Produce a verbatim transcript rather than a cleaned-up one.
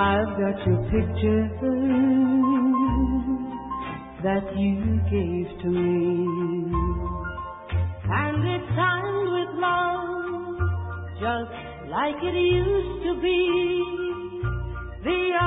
I've got your picture that you gave to me, and it's signed with love, just like it used to be. The